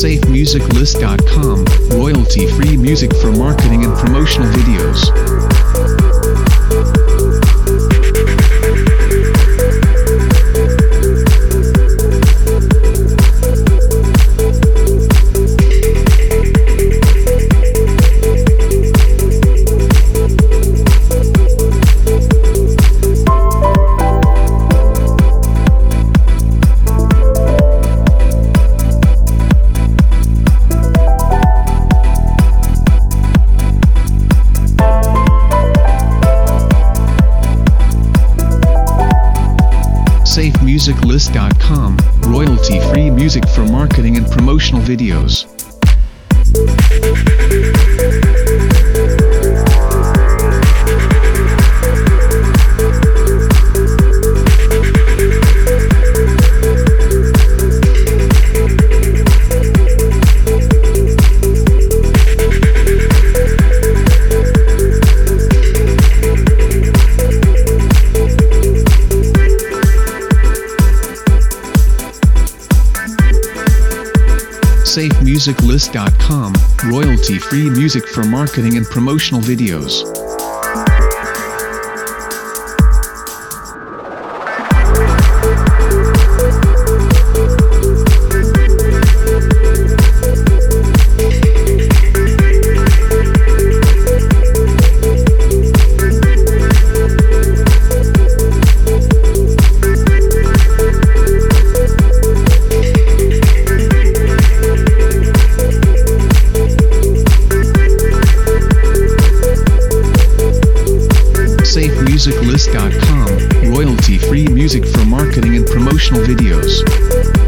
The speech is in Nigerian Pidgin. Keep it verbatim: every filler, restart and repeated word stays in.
safe music list dot com, royalty-free music for marketing and promotional videos. safe music list dot com, royalty-free music for marketing and promotional videos. safe music list dot com, royalty-free music for marketing and promotional videos. safe music list dot com, royalty-free music for marketing and promotional videos.